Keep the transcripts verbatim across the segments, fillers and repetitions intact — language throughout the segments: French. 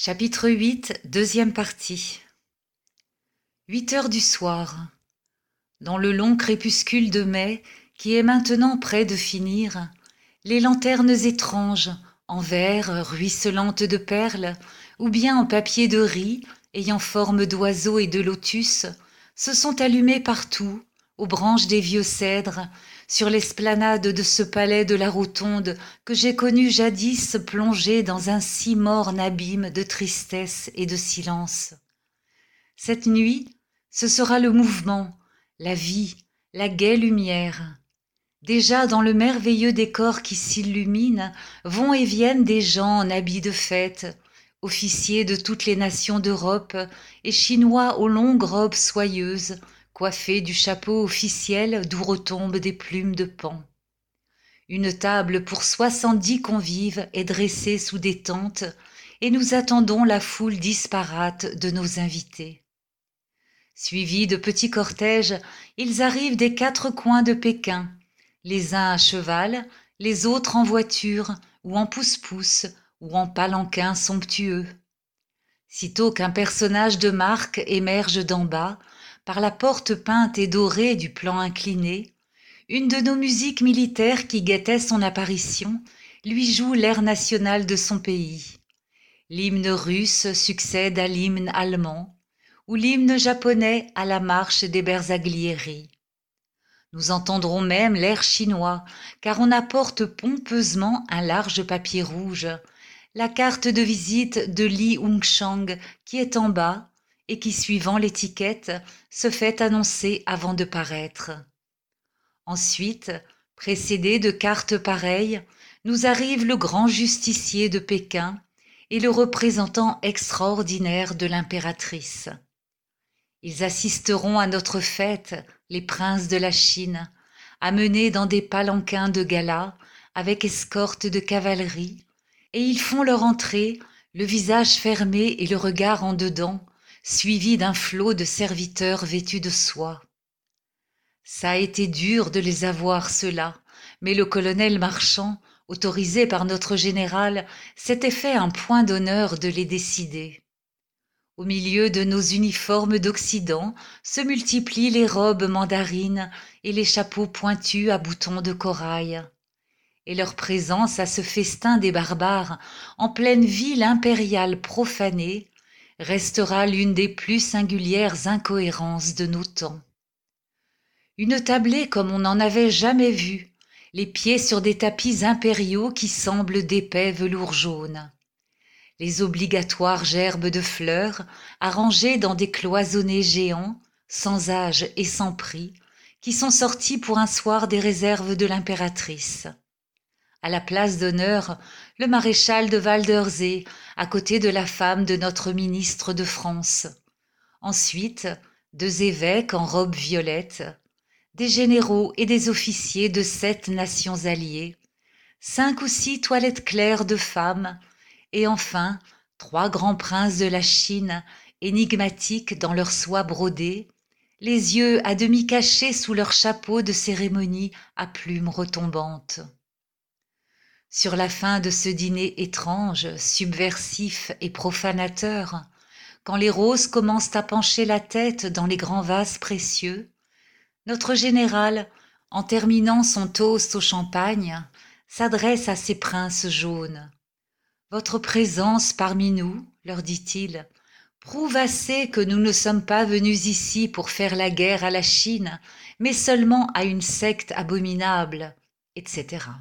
Chapitre huit, deuxième partie. Huit heures du soir. Dans le long crépuscule de mai, qui est maintenant près de finir, les lanternes étranges, en verre ruisselantes de perles, ou bien en papier de riz, ayant forme d'oiseaux et de lotus, se sont allumées partout, aux branches des vieux cèdres, sur l'esplanade de ce palais de la Rotonde que j'ai connu jadis plongé dans un si morne abîme de tristesse et de silence. Cette nuit, ce sera le mouvement, la vie, la gaie lumière. Déjà dans le merveilleux décor qui s'illumine, vont et viennent des gens en habits de fête, officiers de toutes les nations d'Europe et Chinois aux longues robes soyeuses, coiffés du chapeau officiel d'où retombent des plumes de paon. Une table pour soixante-dix convives est dressée sous des tentes et nous attendons la foule disparate de nos invités. Suivis de petits cortèges, ils arrivent des quatre coins de Pékin, les uns à cheval, les autres en voiture ou en pousse-pousse ou en palanquin somptueux. Sitôt qu'un personnage de marque émerge d'en bas, par la porte peinte et dorée du plan incliné, une de nos musiques militaires qui guettait son apparition lui joue l'air national de son pays. L'hymne russe succède à l'hymne allemand, ou l'hymne japonais à la marche des Bersaglieri. Nous entendrons même l'air chinois, car on apporte pompeusement un large papier rouge, la carte de visite de Li Hongshang qui est en bas et qui, suivant l'étiquette, se fait annoncer avant de paraître. Ensuite, précédé de cartes pareilles, nous arrive le grand justicier de Pékin et le représentant extraordinaire de l'impératrice. Ils assisteront à notre fête, les princes de la Chine, amenés dans des palanquins de gala, avec escorte de cavalerie, et ils font leur entrée, le visage fermé et le regard en dedans, suivis d'un flot de serviteurs vêtus de soie. Ça a été dur de les avoir, ceux-là, mais le colonel Marchand, autorisé par notre général, s'était fait un point d'honneur de les décider. Au milieu de nos uniformes d'Occident se multiplient les robes mandarines et les chapeaux pointus à boutons de corail. Et leur présence à ce festin des barbares, en pleine ville impériale profanée, restera l'une des plus singulières incohérences de nos temps. Une tablée comme on n'en avait jamais vu, les pieds sur des tapis impériaux qui semblent d'épais velours jaune. Les obligatoires gerbes de fleurs, arrangées dans des cloisonnés géants, sans âge et sans prix, qui sont sortis pour un soir des réserves de l'impératrice. À la place d'honneur, le maréchal de Waldersee, à côté de la femme de notre ministre de France. Ensuite, deux évêques en robe violette, des généraux et des officiers de sept nations alliées, cinq ou six toilettes claires de femmes, et enfin trois grands princes de la Chine, énigmatiques dans leur soie brodée, les yeux à demi cachés sous leurs chapeaux de cérémonie à plumes retombantes. Sur la fin de ce dîner étrange, subversif et profanateur, quand les roses commencent à pencher la tête dans les grands vases précieux, notre général, en terminant son toast au champagne, s'adresse à ces princes jaunes. Votre présence parmi nous, leur dit-il, prouve assez que nous ne sommes pas venus ici pour faire la guerre à la Chine, mais seulement à une secte abominable, et cetera.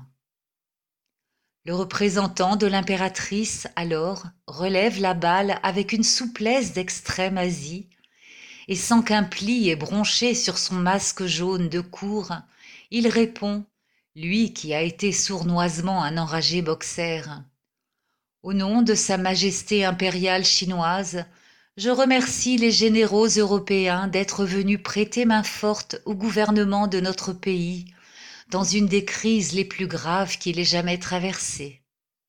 Le représentant de l'impératrice, alors, relève la balle avec une souplesse d'extrême Asie, et sans qu'un pli ait bronché sur son masque jaune de cour, il répond, lui qui a été sournoisement un enragé boxer. Au nom de Sa Majesté impériale chinoise, je remercie les généraux européens d'être venus prêter main forte au gouvernement de notre pays dans une des crises les plus graves qu'il ait jamais traversées.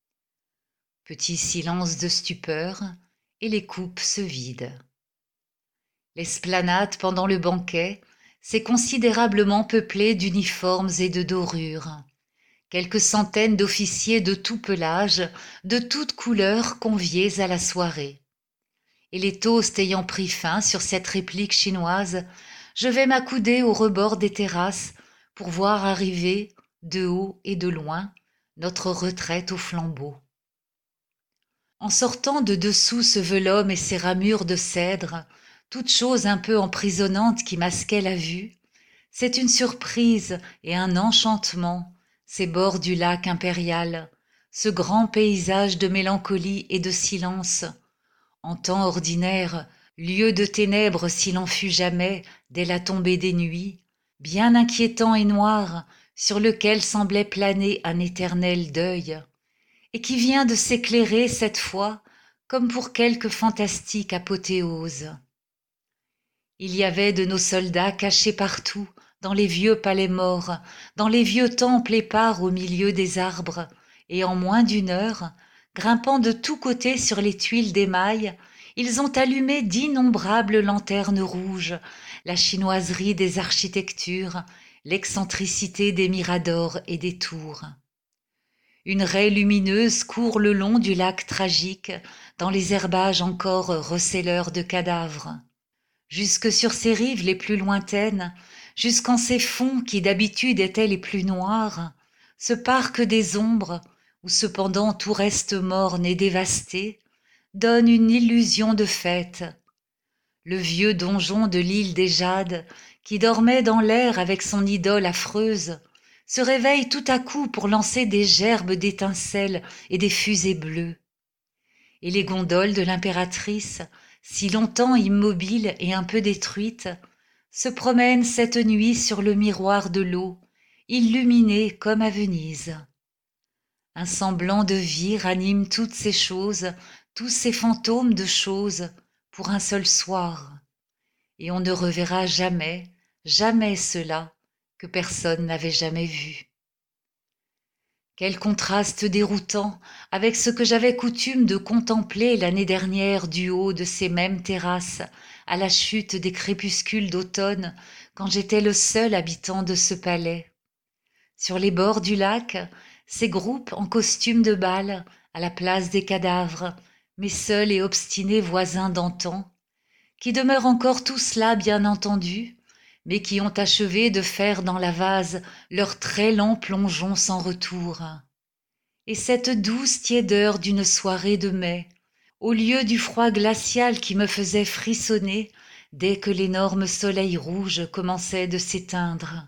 Petit silence de stupeur et les coupes se vident. L'esplanade pendant le banquet s'est considérablement peuplée d'uniformes et de dorures. quelques centaines d'officiers de tout pelage, de toutes couleurs conviés à la soirée. Et les toasts ayant pris fin sur cette réplique chinoise, je vais m'accouder au rebord des terrasses pour voir arriver, de haut et de loin, notre retraite aux flambeaux. En sortant de dessous ce velhomme et ses ramures de cèdre, toute chose un peu emprisonnante qui masquait la vue, c'est une surprise et un enchantement, ces bords du lac impérial, ce grand paysage de mélancolie et de silence, en temps ordinaire, lieu de ténèbres s'il en fut jamais dès la tombée des nuits, bien inquiétant et noir, sur lequel semblait planer un éternel deuil, et qui vient de s'éclairer cette fois comme pour quelque fantastique apothéose. Il y avait de nos soldats cachés partout, dans les vieux palais morts, dans les vieux temples épars au milieu des arbres, et en moins d'une heure, grimpant de tous côtés sur les tuiles d'émail, ils ont allumé d'innombrables lanternes rouges, la chinoiserie des architectures, l'excentricité des miradors et des tours. Une raie lumineuse court le long du lac tragique, dans les herbages encore receleurs de cadavres. Jusque sur ses rives les plus lointaines, jusqu'en ces fonds qui d'habitude étaient les plus noirs, ce parc des ombres, où cependant tout reste morne et dévasté, donne une illusion de fête. Le vieux donjon de l'île des Jades, qui dormait dans l'air avec son idole affreuse, se réveille tout à coup pour lancer des gerbes d'étincelles et des fusées bleues. Et les gondoles de l'impératrice, si longtemps immobiles et un peu détruites, se promènent cette nuit sur le miroir de l'eau, illuminées comme à Venise. Un semblant de vie ranime toutes ces choses, tous ces fantômes de choses, pour un seul soir. Et on ne reverra jamais, jamais cela que personne n'avait jamais vu. Quel contraste déroutant avec ce que j'avais coutume de contempler l'année dernière du haut de ces mêmes terrasses, à la chute des crépuscules d'automne, quand j'étais le seul habitant de ce palais. Sur les bords du lac, ces groupes en costume de bal, à la place des cadavres, mes seuls et obstinés voisins d'antan, qui demeurent encore tous là bien entendu, mais qui ont achevé de faire dans la vase leur très lent plongeon sans retour. Et cette douce tiédeur d'une soirée de mai, au lieu du froid glacial qui me faisait frissonner dès que l'énorme soleil rouge commençait de s'éteindre.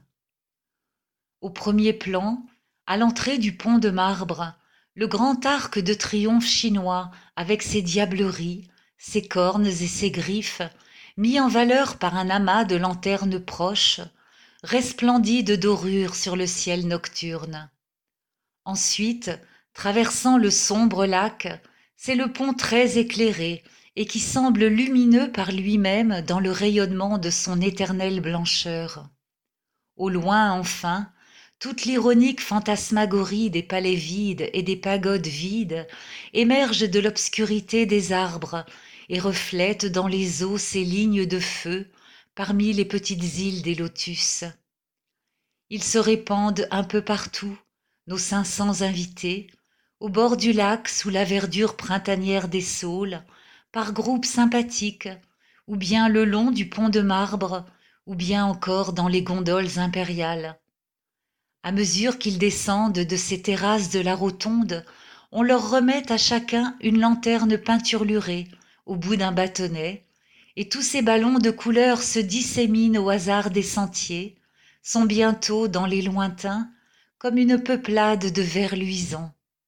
Au premier plan, à l'entrée du pont de marbre, le grand arc de triomphe chinois avec ses diableries, ses cornes et ses griffes, mis en valeur par un amas de lanternes proches, resplendit de dorure sur le ciel nocturne. Ensuite, traversant le sombre lac, c'est le pont très éclairé et qui semble lumineux par lui-même dans le rayonnement de son éternelle blancheur. Au loin, enfin, toute l'ironique fantasmagorie des palais vides et des pagodes vides émerge de l'obscurité des arbres et reflète dans les eaux ces lignes de feu parmi les petites îles des lotus. Ils se répandent un peu partout, nos cinq cents invités, au bord du lac sous la verdure printanière des saules, par groupes sympathiques, ou bien le long du pont de marbre, ou bien encore dans les gondoles impériales. À mesure qu'ils descendent de ces terrasses de la rotonde, on leur remet à chacun une lanterne peinturlurée au bout d'un bâtonnet, et tous ces ballons de couleurs se disséminent au hasard des sentiers, sont bientôt dans les lointains comme une peuplade de vers luisants.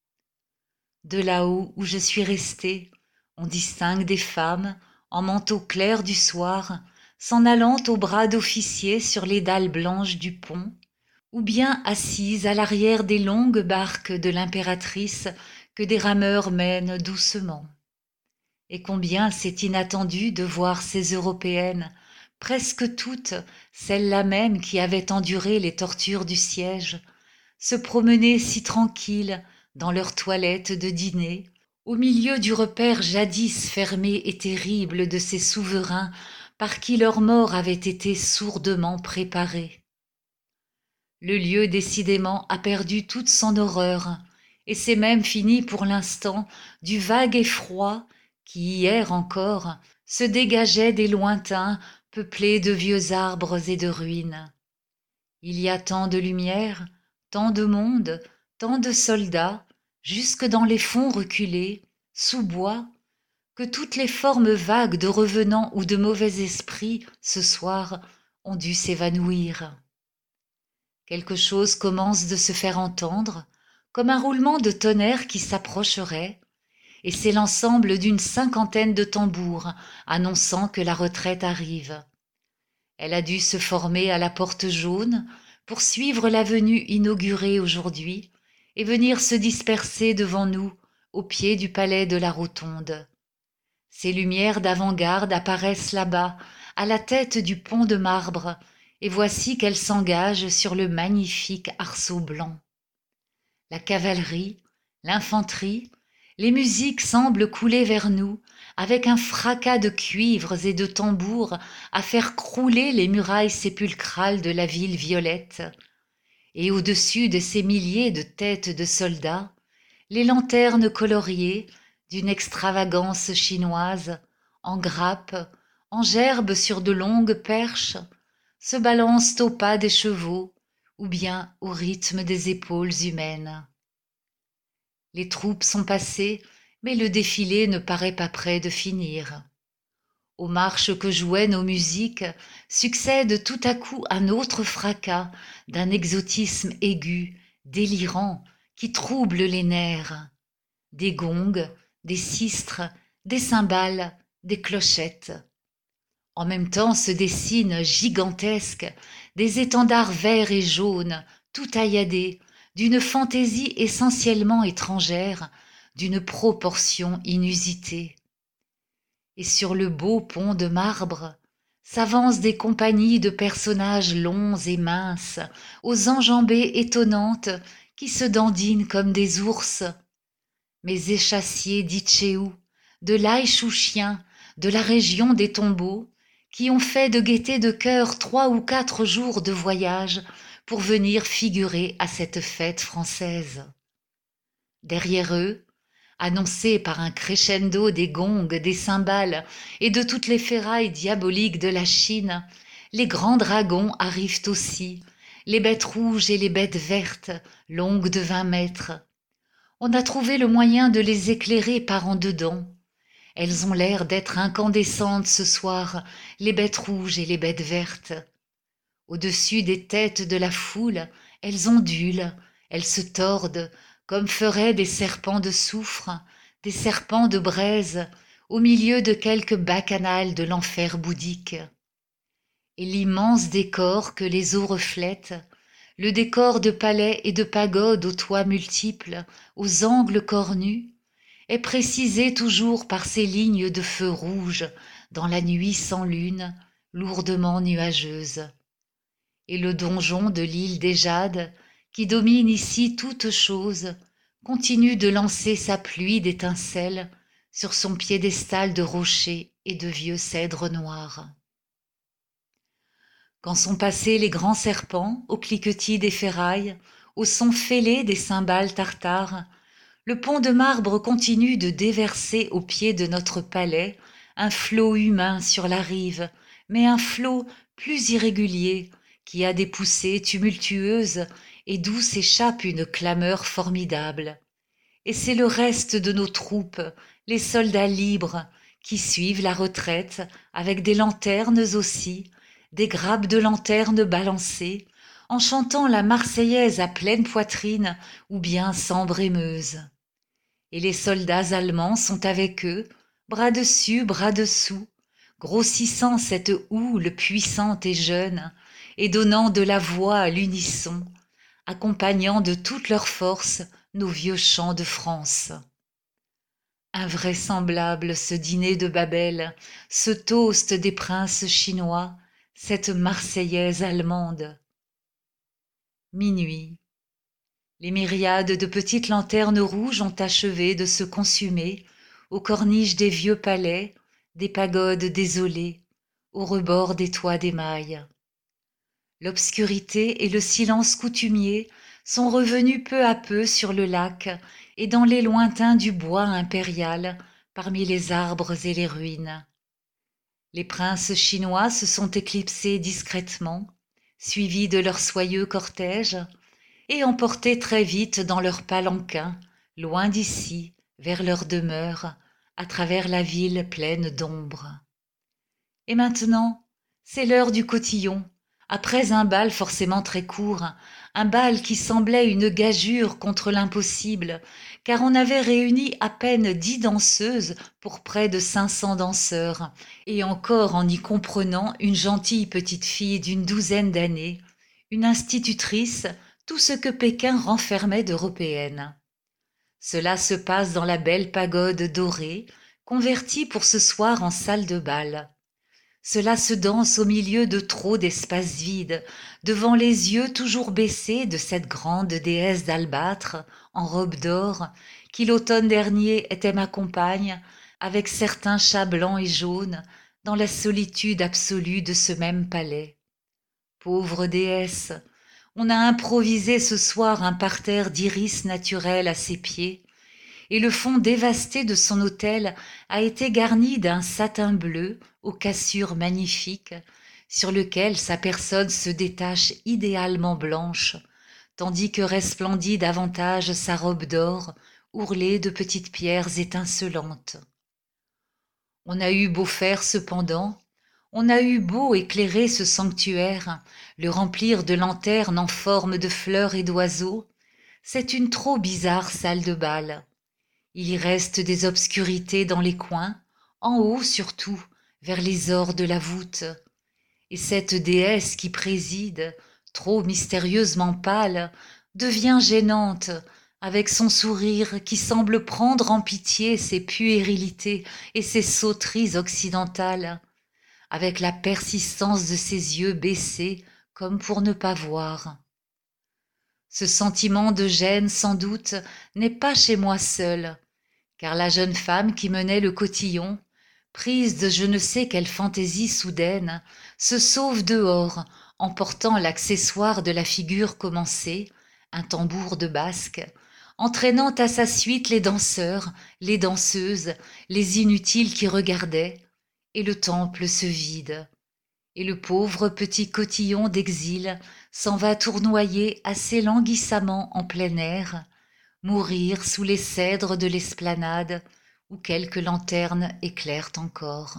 De là-haut où je suis restée, on distingue des femmes, en manteau clair du soir, s'en allant au bras d'officiers sur les dalles blanches du pont, ou bien assises à l'arrière des longues barques de l'impératrice que des rameurs mènent doucement. Et combien c'est inattendu de voir ces Européennes, presque toutes, celles-là même qui avaient enduré les tortures du siège, se promener si tranquilles dans leurs toilettes de dîner, au milieu du repaire jadis fermé et terrible de ces souverains par qui leur mort avait été sourdement préparée. Le lieu décidément a perdu toute son horreur, et c'est même fini pour l'instant du vague effroi qui hier encore se dégageait des lointains peuplés de vieux arbres et de ruines. Il y a tant de lumière, tant de monde, tant de soldats, jusque dans les fonds reculés, sous bois, que toutes les formes vagues de revenants ou de mauvais esprits, ce soir, ont dû s'évanouir. Quelque chose commence de se faire entendre, comme un roulement de tonnerre qui s'approcherait, et c'est l'ensemble d'une cinquantaine de tambours annonçant que la retraite arrive. Elle a dû se former à la porte jaune pour suivre la venue inaugurée aujourd'hui et venir se disperser devant nous au pied du palais de la Rotonde. Ces lumières d'avant-garde apparaissent là-bas, à la tête du pont de marbre, et voici qu'elles s'engagent sur le magnifique arceau blanc. La cavalerie, l'infanterie, les musiques semblent couler vers nous, avec un fracas de cuivres et de tambours à faire crouler les murailles sépulcrales de la ville violette. Et au-dessus de ces milliers de têtes de soldats, les lanternes coloriées, d'une extravagance chinoise, en grappes, en gerbes sur de longues perches, se balancent au pas des chevaux ou bien au rythme des épaules humaines. Les troupes sont passées, mais le défilé ne paraît pas près de finir. Aux marches que jouaient nos musiques succède tout à coup un autre fracas d'un exotisme aigu, délirant, qui trouble les nerfs. Des gongs, des sistres, des cymbales, des clochettes. En même temps se dessinent gigantesques des étendards verts et jaunes, tout tailladés, d'une fantaisie essentiellement étrangère, d'une proportion inusitée. Et sur le beau pont de marbre s'avancent des compagnies de personnages longs et minces, aux enjambées étonnantes, qui se dandinent comme des ours. Mes échassiers d'Itchéou, de l'Aïchouchien, de la région des tombeaux, qui ont fait de gaieté de cœur trois ou quatre jours de voyage pour venir figurer à cette fête française. Derrière eux, annoncés par un crescendo des gongs, des cymbales et de toutes les ferrailles diaboliques de la Chine, les grands dragons arrivent aussi, les bêtes rouges et les bêtes vertes, longues de vingt mètres. On a trouvé le moyen de les éclairer par en dedans. Elles ont l'air d'être incandescentes ce soir, les bêtes rouges et les bêtes vertes. Au-dessus des têtes de la foule, elles ondulent, elles se tordent, comme feraient des serpents de soufre, des serpents de braise, au milieu de quelque bacchanal de l'enfer bouddhique. Et l'immense décor que les eaux reflètent, le décor de palais et de pagodes aux toits multiples, aux angles cornus, est précisé toujours par ces lignes de feu rouge dans la nuit sans lune, lourdement nuageuse. Et le donjon de l'île des Jades, qui domine ici toute chose, continue de lancer sa pluie d'étincelles sur son piédestal de rochers et de vieux cèdres noirs. Quand sont passés les grands serpents au cliquetis des ferrailles, au son fêlé des cymbales tartares, le pont de marbre continue de déverser au pied de notre palais un flot humain sur la rive, mais un flot plus irrégulier, qui a des poussées tumultueuses et d'où s'échappe une clameur formidable. Et c'est le reste de nos troupes, les soldats libres, qui suivent la retraite avec des lanternes aussi, des grappes de lanternes balancées, en chantant la Marseillaise à pleine poitrine ou bien sans brémeuse. Et les soldats allemands sont avec eux, bras dessus, bras dessous, grossissant cette houle puissante et jeune, et donnant de la voix à l'unisson, accompagnant de toute leur force nos vieux chants de France. Invraisemblable ce dîner de Babel, ce toast des princes chinois, cette Marseillaise allemande. Minuit. Les myriades de petites lanternes rouges ont achevé de se consumer aux corniches des vieux palais, des pagodes désolées, au rebord des toits d'émail. L'obscurité et le silence coutumier sont revenus peu à peu sur le lac et dans les lointains du bois impérial, parmi les arbres et les ruines. Les princes chinois se sont éclipsés discrètement, suivis de leur soyeux cortège, et emportés très vite dans leurs palanquins, loin d'ici, vers leur demeure, à travers la ville pleine d'ombre. Et maintenant, c'est l'heure du cotillon, après un bal forcément très court, un bal qui semblait une gageure contre l'impossible, car on avait réuni à peine dix danseuses pour près de cinq cents danseurs, et encore en y comprenant une gentille petite fille d'une douzaine d'années, une institutrice, tout ce que Pékin renfermait d'européenne. Cela se passe dans la belle pagode dorée, convertie pour ce soir en salle de bal. Cela se danse au milieu de trop d'espaces vides, devant les yeux toujours baissés de cette grande déesse d'albâtre, en robe d'or, qui l'automne dernier était ma compagne, avec certains chats blancs et jaunes, dans la solitude absolue de ce même palais. Pauvre déesse, on a improvisé ce soir un parterre d'iris naturel à ses pieds, et le fond dévasté de son autel a été garni d'un satin bleu aux cassures magnifiques, sur lequel sa personne se détache idéalement blanche, tandis que resplendit davantage sa robe d'or, ourlée de petites pierres étincelantes. On a eu beau faire cependant, on a eu beau éclairer ce sanctuaire, le remplir de lanternes en forme de fleurs et d'oiseaux, c'est une trop bizarre salle de bal. Il y reste des obscurités dans les coins, en haut surtout, vers les ors de la voûte. Et cette déesse qui préside, trop mystérieusement pâle, devient gênante, avec son sourire qui semble prendre en pitié ses puérilités et ses sauteries occidentales, avec la persistance de ses yeux baissés comme pour ne pas voir. Ce sentiment de gêne, sans doute, n'est pas chez moi seule, car la jeune femme qui menait le cotillon, prise de je ne sais quelle fantaisie soudaine, se sauve dehors, emportant l'accessoire de la figure commencée, un tambour de basque, entraînant à sa suite les danseurs, les danseuses, les inutiles qui regardaient, et le temple se vide. Et le pauvre petit cotillon d'exil s'en va tournoyer assez languissamment en plein air, mourir sous les cèdres de l'esplanade où quelques lanternes éclairent encore.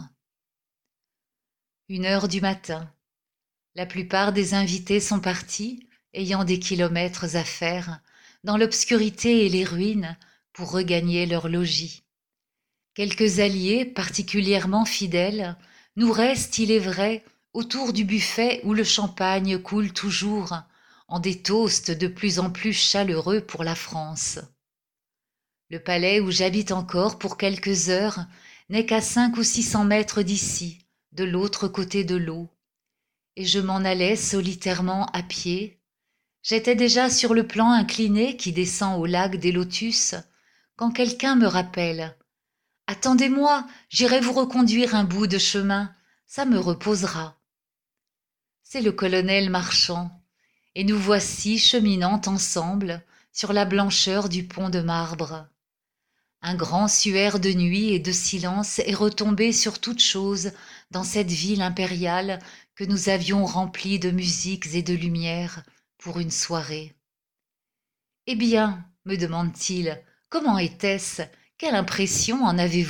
Une heure du matin. La plupart des invités sont partis, ayant des kilomètres à faire, dans l'obscurité et les ruines, pour regagner leur logis. Quelques alliés particulièrement fidèles nous restent, il est vrai, autour du buffet où le champagne coule toujours, en des toasts de plus en plus chaleureux pour la France. Le palais où j'habite encore pour quelques heures n'est qu'à cinq ou six cents mètres d'ici, de l'autre côté de l'eau, et je m'en allais solitairement à pied. J'étais déjà sur le plan incliné qui descend au lac des Lotus, quand quelqu'un me rappelle. « Attendez-moi, j'irai vous reconduire un bout de chemin, ça me reposera. » C'est le colonel Marchand, et nous voici cheminant ensemble sur la blancheur du pont de marbre. Un grand suaire de nuit et de silence est retombé sur toute chose dans cette ville impériale que nous avions remplie de musiques et de lumière pour une soirée. « Eh bien, me demande-t-il, comment était-ce? Quelle impression en avez-vous »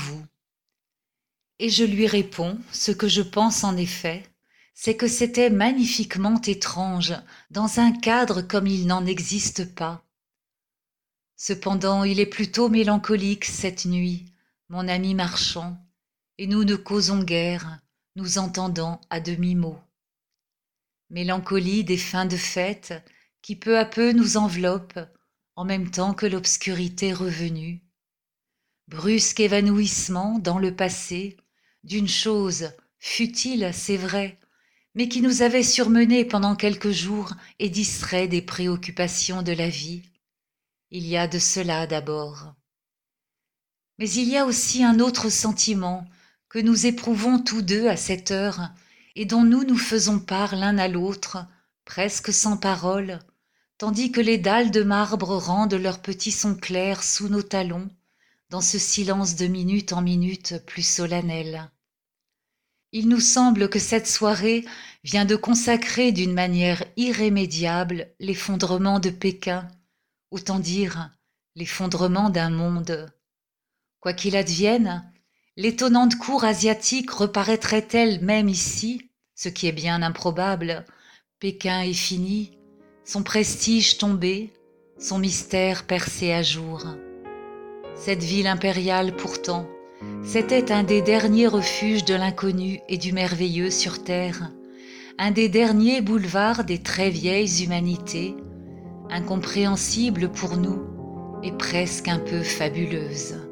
Et je lui réponds ce que je pense en effet, c'est que c'était magnifiquement étrange, dans un cadre comme il n'en existe pas. Cependant, il est plutôt mélancolique cette nuit, mon ami Marchand, et nous ne causons guère, nous entendant à demi-mot. Mélancolie des fins de fête qui peu à peu nous enveloppe, en même temps que l'obscurité revenue. Brusque évanouissement dans le passé d'une chose futile, c'est vrai, mais qui nous avait surmenés pendant quelques jours et distrait des préoccupations de la vie. Il y a de cela d'abord. Mais il y a aussi un autre sentiment que nous éprouvons tous deux à cette heure et dont nous nous faisons part l'un à l'autre, presque sans parole, tandis que les dalles de marbre rendent leurs petits sons clairs sous nos talons, dans ce silence de minute en minute plus solennel. Il nous semble que cette soirée vient de consacrer d'une manière irrémédiable l'effondrement de Pékin, autant dire l'effondrement d'un monde. Quoi qu'il advienne, l'étonnante cour asiatique reparaîtrait-elle même ici, ce qui est bien improbable. Pékin est fini, son prestige tombé, son mystère percé à jour. Cette ville impériale pourtant, c'était un des derniers refuges de l'inconnu et du merveilleux sur terre, un des derniers boulevards des très vieilles humanités, incompréhensible pour nous et presque un peu fabuleuse.